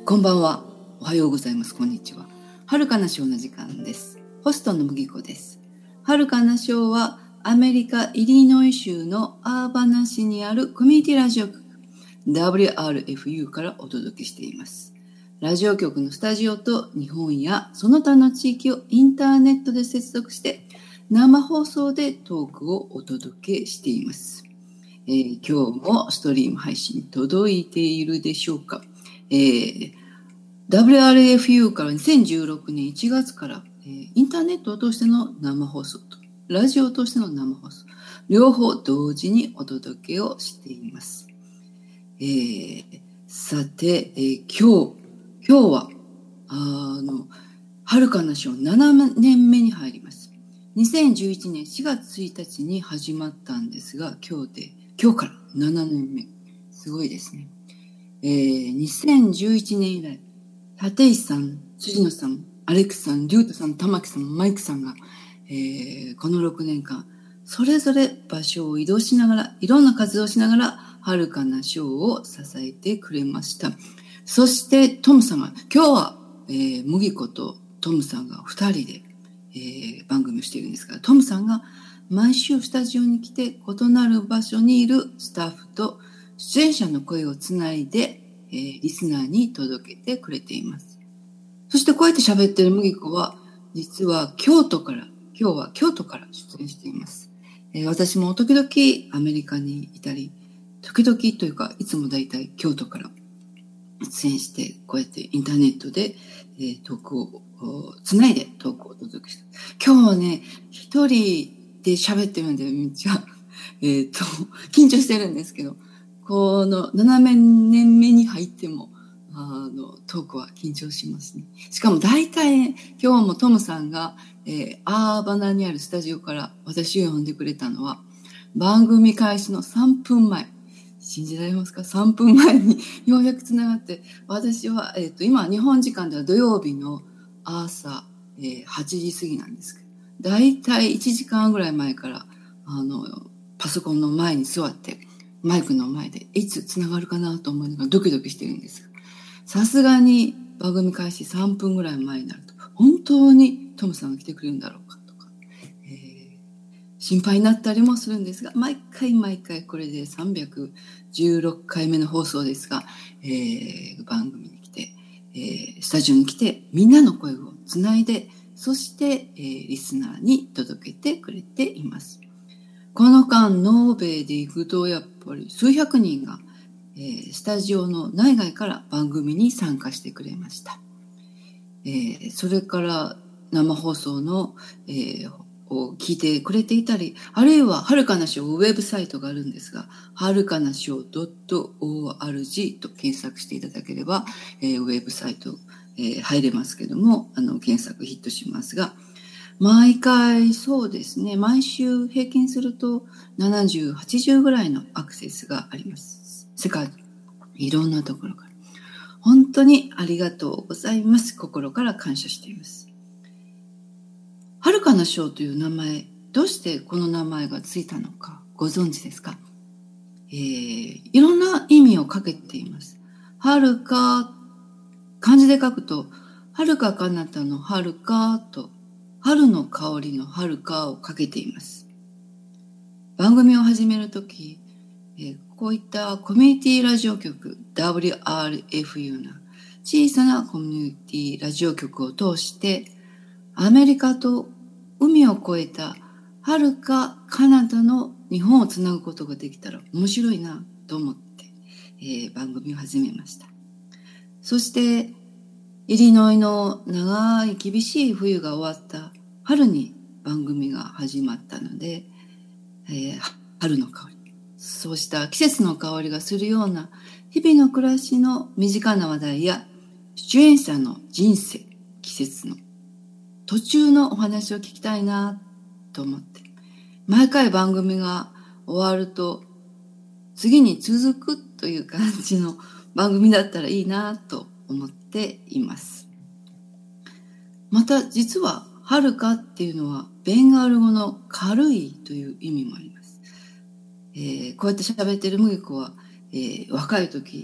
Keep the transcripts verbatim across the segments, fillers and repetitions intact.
こんばんは。おはようございます。こんにちは。はるかなショーの時間です。ホストの麦子です。はるかなショーはアメリカ・イリノイ州のアーバナ市にあるコミュニティラジオ局 ダブリューアールエフユー からお届けしています。ラジオ局のスタジオと日本やその他の地域をインターネットで接続して生放送でトークをお届けしています。えー、今日もストリーム配信届いているでしょうか。えー、ダブリューアールエフユー からにせんじゅうろくねんいちがつから、えー、インターネットを通しての生放送とラジオを通しての生放送両方同時にお届けをしています。えー、さて、えー、今日今日はあのはるかなショーななねんめに入ります。にせんじゅういちねんしがつついたちに始まったんですが、今日で今日からななねんめ、すごいですね。えー、にせんじゅういちねん以来、立石さん、辻野さん、アレックスさん、リュウトさん、玉木さん、マイクさんが、えー、このろくねんかんそれぞれ場所を移動しながら、いろんな活動をしながらはるかなショーを支えてくれました。そしてトムさんが今日は、えー、麦子とトムさんがふたりで、えー、番組をしているんですが、トムさんが毎週スタジオに来て異なる場所にいるスタッフと出演者の声をつないで、えー、リスナーに届けてくれています。そしてこうやって喋っている麦子は実は京都から今日は京都から出演しています。えー、私も時々アメリカにいたり、時々というかいつもだいたい京都から出演してこうやってインターネットで、えー、トークをつないでトークをお届けした。今日はね一人で喋ってるんでめっちゃえっと緊張してるんですけど、このななねんめに入ってもあのトークは緊張しますね。しかも大体、ね、今日もトムさんが、えー、アーバナにあるスタジオから私を呼んでくれたのは番組開始のさんぷんまえ。信じられますか？ さん 分前にようやくつながって、私は、えっと、今日本時間では土曜日の朝、えー、はちじ過ぎなんですけど、だいたいいちじかんぐらい前からあのパソコンの前に座ってマイクの前でいつつながるかなと思いながらドキドキしてるんですが、さすがに番組開始さんぷんぐらい前になると本当にトムさんが来てくれるんだろうかとか、えー、心配になったりもするんですが、毎回毎回これでさんびゃくじゅうろっかいめの放送ですが、えー、番組に来て、えー、スタジオに来てみんなの声をつないで、そして、えー、リスナーに届けてくれています。この間ノーベイで行くとやっぱり数百人が、えー、スタジオの内外から番組に参加してくれました。えー、それから生放送の、えー、を聞いてくれていたり、あるいははるかなショーウェブサイトがあるんですが、はるかなショー .org と検索していただければ、えー、ウェブサイト、えー、入れますけども、あの検索ヒットしますが、毎回そうですね、毎週平均するとななじゅう、はちじゅうぐらいのアクセスがあります。世界いろんなところから。本当にありがとうございます。心から感謝しています。はるかなショーという名前、どうしてこの名前がついたのかご存知ですか？えー、いろんな意味をかけています。はるか、漢字で書くと、はるか彼方のはるかと、春の香りのはるかをかけています。番組を始めるとき、えー、こういったコミュニティラジオ局 ダブリューアールエフユー な小さなコミュニティラジオ局を通してアメリカと海を越えたはるか彼方の日本をつなぐことができたら面白いなと思って、えー、番組を始めました。そしてイリノイの長い厳しい冬が終わった春に番組が始まったので、えー、春の香り、そうした季節の香りがするような日々の暮らしの身近な話題や出演者の人生、季節の途中のお話を聞きたいなと思って、毎回番組が終わると次に続くという感じの番組だったらいいなと思っています。また実ははるかっていうのはベンガール語の軽いという意味もあります。えー、こうやって喋ってる麦子は、えー、若い時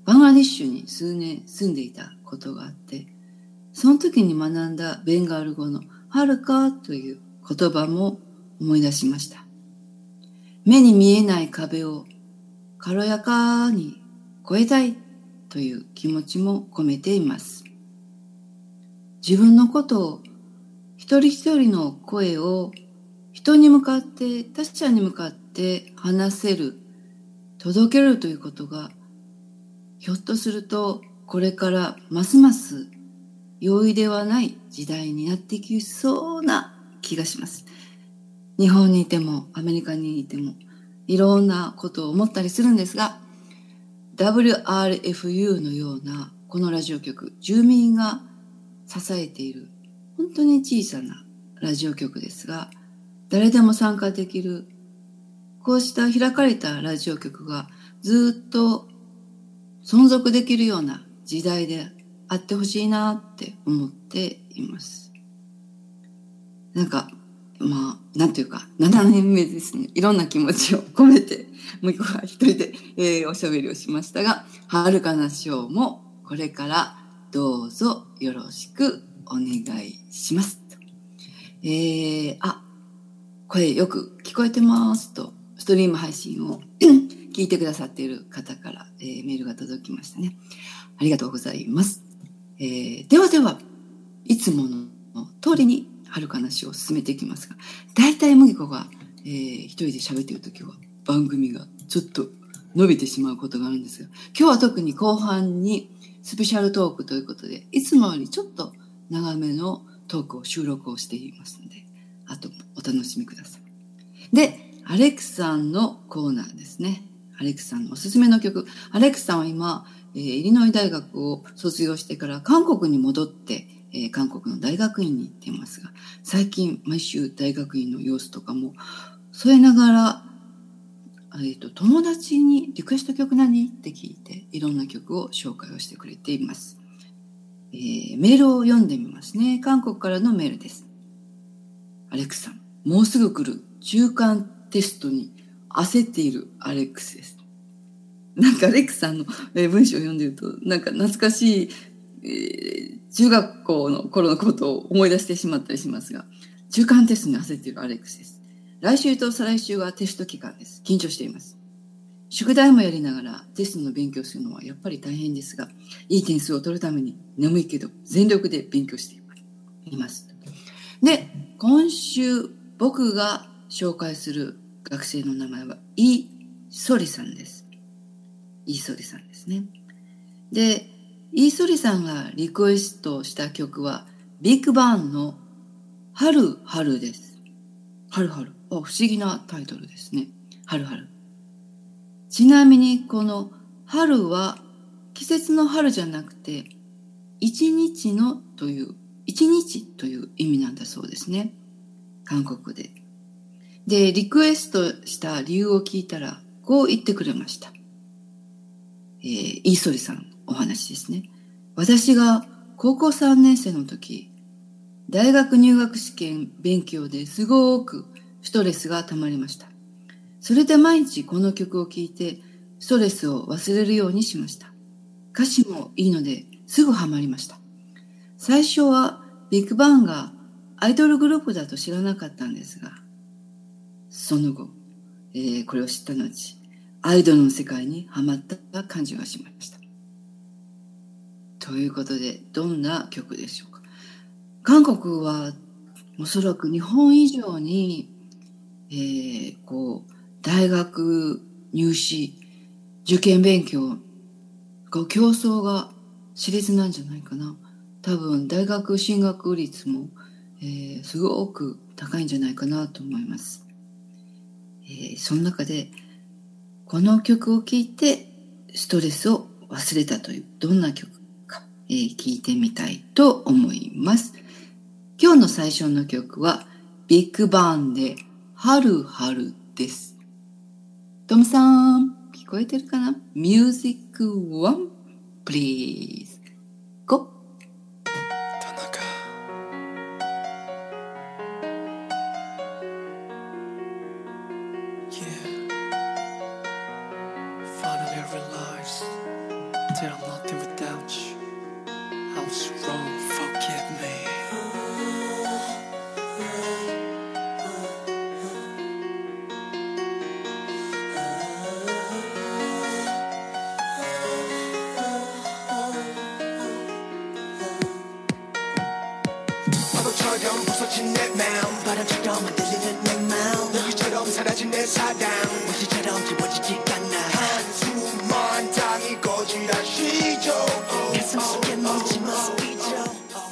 バングラディッシュに数年住んでいたことがあって、その時に学んだベンガール語のはるかという言葉も思い出しました。目に見えない壁を軽やかに越えたいという気持ちも込めています。自分のことを一人一人の声を人に向かって他者に向かって話せる、届けるということがひょっとするとこれからますます容易ではない時代になっていきそうな気がします。日本にいてもアメリカにいてもいろんなことを思ったりするんですが、 ダブリューアールエフユー のようなこのラジオ局、住民が支えている本当に小さなラジオ局ですが、誰でも参加できるこうした開かれたラジオ局がずっと存続できるような時代であってほしいなって思っています。なんかまあなんていうかななねんめですね。いろんな気持ちを込めてもう一個は一人で、えー、おしゃべりをしましたが、はるかなショーもこれからどうぞよろしくお願いします。えー、あ、声よく聞こえてますとストリーム配信を聞いてくださっている方から、えー、メールが届きましたね。ありがとうございます。えー、ではではいつもの通りにはるかなショーを進めていきますが、だいたい麦子が、えー、一人で喋っているときは番組がちょっと伸びてしまうことがあるんですが、今日は特に後半にスペシャルトークということで、いつもよりちょっと長めのトークを収録をしていますので、あとお楽しみください。で、アレックスさんのコーナーですね。アレックスさんのおすすめの曲。アレックスさんは今、えー、イリノイ大学を卒業してから韓国に戻って、えー、韓国の大学院に行っていますが、最近毎週大学院の様子とかも添えながら、えーと、友達にリクエスト曲何って聞いていろんな曲を紹介をしてくれています。えー、メールを読んでみますね。韓国からのメールです。アレックスさん、もうすぐ来る中間テストに焦っているアレックスです。なんかアレックスさんの文章を読んでると、なんか懐かしい、えー、中学校の頃のことを思い出してしまったりしますが、中間テストに焦っているアレックスです。来週と再来週はテスト期間です。緊張しています。宿題もやりながらテストの勉強するのはやっぱり大変ですが、いい点数を取るために眠いけど全力で勉強しています。で、今週僕が紹介する学生の名前はイ・ソリさんです。イ・ソリさんですね。で、イ・ソリさんがリクエストした曲はビッグバンの春春です。春春。あ、不思議なタイトルですね。春春。ちなみにこの春は季節の春じゃなくて一日のという一日という意味なんだそうですね。韓国で。で、リクエストした理由を聞いたらこう言ってくれました。えー、イーソリさんのお話ですね。私が高校さんねん生の時、大学入学試験勉強ですごくストレスがたまりました。それで毎日この曲を聴いてストレスを忘れるようにしました。歌詞もいいのですぐハマりました。最初はビッグバンがアイドルグループだと知らなかったんですが、その後、えー、これを知った後、アイドルの世界にハマった感じがしました。ということで、どんな曲でしょうか。韓国はおそらく日本以上に、えー、こう大学入試受験勉強が競争が熾烈なんじゃないかな。多分大学進学率も、えー、すごく高いんじゃないかなと思います。えー、その中でこの曲を聴いてストレスを忘れたというどんな曲か、えー、聴いてみたいと思います。今日の最初の曲はビッグバンで春春です。トムさん、聞こえてるかな？ ミュージックワン、please。Go。 Finally realized 부서진 내 마음 바람처럼 흔들리는 내 마음 너희처럼 사라진 내 사랑 무시처럼 지워지지가 않아 한숨만 땅이 고지란 시죠 가슴 속에 묻지 모습이죠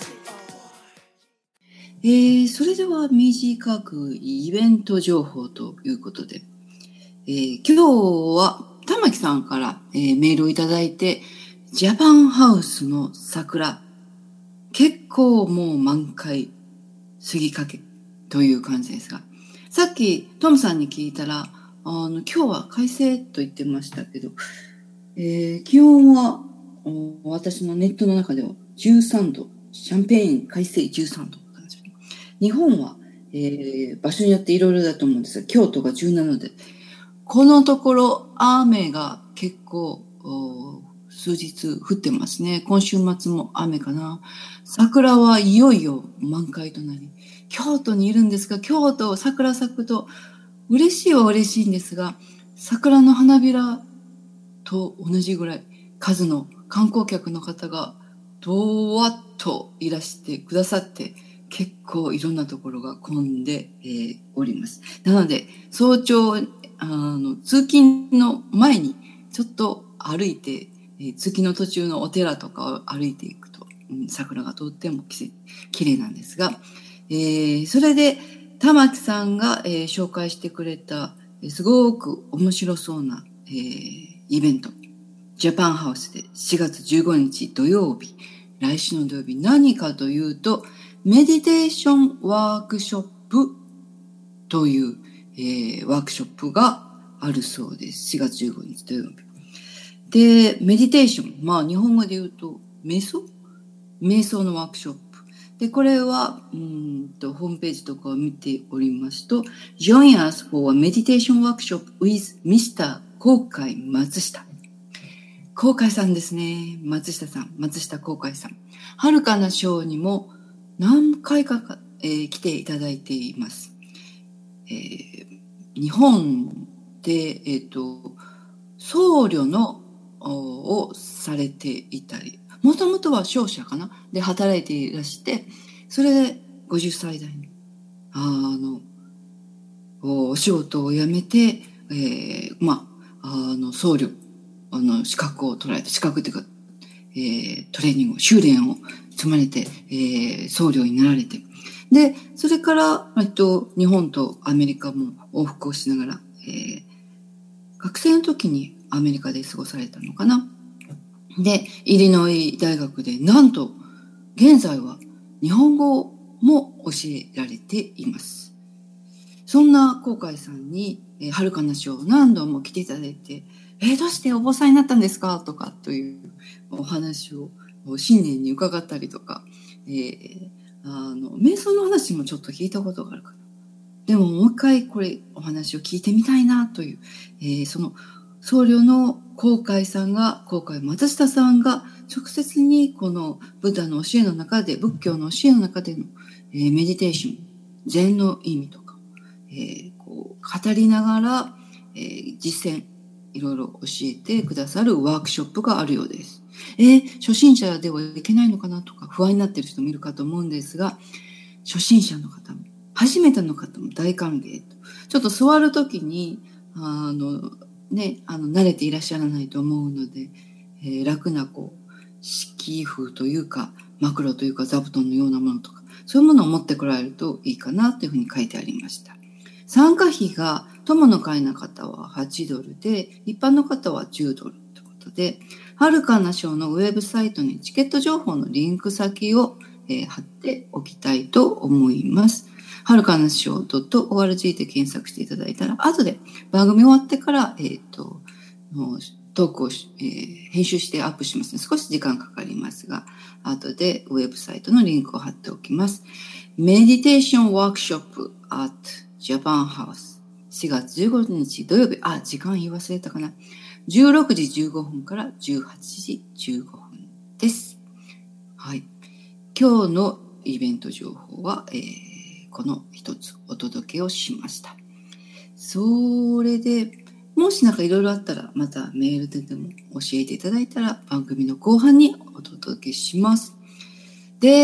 えー、それでは短くイベント情報ということで、えー、今日は玉木さんから、えー、メールをいただいて、ジャパンハウスの桜、結構もう満開過ぎかけという感じですが、さっきトムさんに聞いたら、あの今日は快晴と言ってましたけど、えー、気温は私のネットの中ではじゅうさんど、シャンペーン快晴じゅうさんど。日本は、えー、場所によっていろいろだと思うんですが、京都がじゅうななどで、このところ雨が結構数日降ってますね。今週末も雨かな。桜はいよいよ満開となり、京都にいるんですが、京都桜咲くと嬉しいは嬉しいんですが、桜の花びらと同じぐらい数の観光客の方がどわっといらしてくださって、結構いろんなところが混んで、えー、おります。なので、早朝、あの、通勤の前にちょっと歩いて、えー、通勤の途中のお寺とかを歩いていくと、うん、桜がとってもきれいなんですが、えー、それで、玉木さんが、えー、紹介してくれた、えー、すごく面白そうな、えー、イベント。ジャパンハウスでしがつじゅうごにち土曜日、来週の土曜日、何かというと、メディテーションワークショップという、えー、ワークショップがあるそうです。しがつじゅうごにち土曜日。で、メディテーション。まあ、日本語で言うと、瞑想瞑想のワークショップ。で、これは、うんと、ホームページとかを見ておりますと、Join us for a meditation workshop with ミスター 航海松下。航海さんですね。松下さん。松下航海さん。はるかなショーにも、何回かか、えー、来ていただいています。えー、日本で、えっと、僧侶のをされていたり、もともとは商社かなで働いていらして、それでごじゅっさい代に、あの、お仕事を辞めて、えー、まあ、あの、僧侶、あの、資格を取られた、資格っていうか、えー、トレーニング、修練を積まれて、えー、僧侶になられて。で、それから、えっと、日本とアメリカも往復をしながら、えー、学生の時にアメリカで過ごされたのかな。で、イリノイ大学で、なんと、現在は日本語も教えられています。そんな航海さんに、えー、はるかなショー何度も来ていただいて、えー、どうしてお坊さんになったんですかとか、というお話を新年に伺ったりとか、えー、あの瞑想の話もちょっと聞いたことがあるかな。でももう一回これお話を聞いてみたいなという、えー、その僧侶の航海さんが、航海松下さんが直接にこのブッダの教えの中で、仏教の教えの中での、えー、メディテーション、禅の意味とか、えー、こう語りながら、えー、実践、いろいろ教えてくださるワークショップがあるようです。えー、初心者ではいけないのかなとか不安になっている人もいるかと思うんですが、初心者の方も、初めての方も大歓迎と。ちょっと座るときに、あの、ね、あの、慣れていらっしゃらないと思うので、えー、楽なこう、敷風というか、枕というか座布団のようなものとか、そういうものを持ってこられるといいかなというふうに書いてありました。参加費が友の会の方ははちドルで、一般の方はじゅうドルということで、はるかなショーのウェブサイトにチケット情報のリンク先を、えー、貼っておきたいと思います。はるかなショー ドットオーアールジー で検索していただいたら、後で番組終わってから、えっと、トークを、えー、編集してアップしますね。少し時間かかりますが、後でウェブサイトのリンクを貼っておきます。メディテーションワークショップ at Japan House しがつじゅうごにち土曜日、あ、時間言い忘れたかな。じゅうろくじじゅうごふんからじゅうはちじじゅうごふんです。はい。今日のイベント情報は、えー、この一つお届けをしました。それで、もしなんかいろいろあったら、またメールででも教えていただいたら、番組の後半にお届けします。で、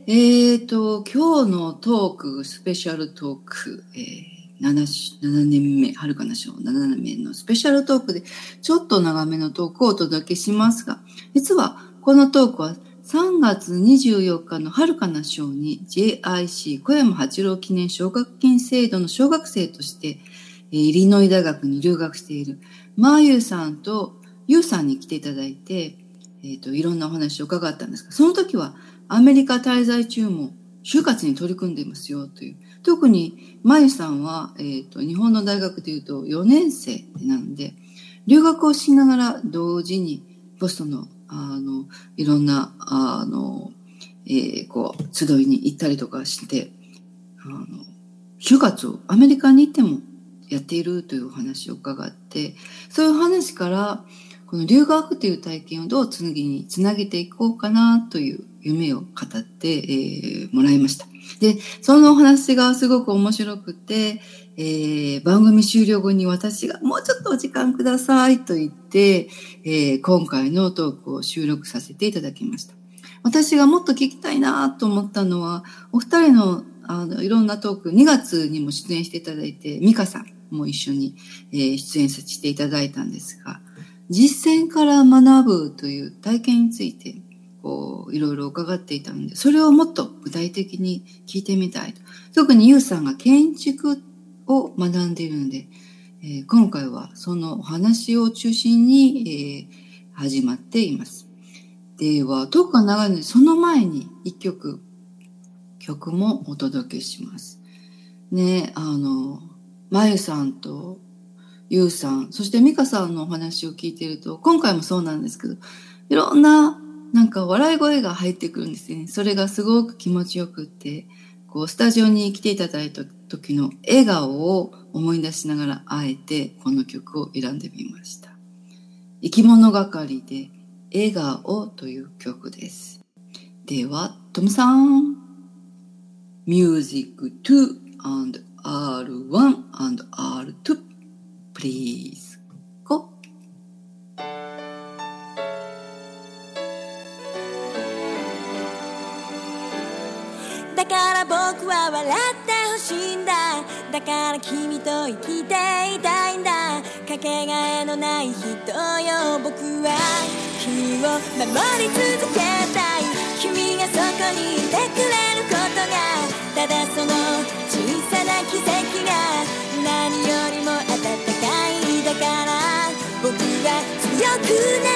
えーと、今日のトーク、スペシャルトーク、えー、7, 7年目、はるかなしょうななねんめのスペシャルトークで、ちょっと長めのトークをお届けしますが、実はこのトークはさんがつにじゅうよっかのはるかなしょうに ジェイアイシー 小山八郎記念奨学金制度の小学生として、えー、イリノイ大学に留学しているマーユーさんとユーさんに来ていただいて、えーと、いろんなお話を伺ったんですが、その時はアメリカ滞在中も就活に取り組んでいますよという。特にマユさんは、えーと、日本の大学でいうとよねんせいなので、留学をしながら同時にポストの、あの、いろんな、あの、えー、こう、集いに行ったりとかして、あの、就活をアメリカに行ってもやっているというお話を伺って、そういう話から、この留学という体験をどう次につなげていこうかなという夢を語って、えー、もらいました。で、そのお話がすごく面白くて、えー、番組終了後に私がもうちょっとお時間くださいと言って、えー、今回のトークを収録させていただきました。私がもっと聞きたいなと思ったのは、お二人の、あのいろんなトーク、にがつにも出演していただいて、ミカさんも一緒に、えー、出演させていただいたんですが、実践から学ぶという体験についてこういろいろ伺っていたので、それをもっと具体的に聞いてみたいと。特にユウさんが建築を学んでいるので、えー、今回はそのお話を中心に、えー、始まっています。ではトークが長いので、その前に一曲曲もお届けします。ね、あのまゆさんとゆうさん、そしてミカさんのお話を聞いていると、今回もそうなんですけど、いろんななんか笑い声が入ってくるんですね。それがすごく気持ちよくって、こうスタジオに来ていただいた時の笑顔を思い出しながら、あえてこの曲を選んでみました。生き物係で笑顔という曲です。では、トムさん、ミュージックに and アールワン and アールツーPlease go. だから僕は笑ってほしいんだ。だから君と生きていたいんだ。かけがえのない人よ。僕は君を守り続けたい。君がそこにいてくれることが、ただその小さな奇跡が何よりも温かい。だから僕は強くな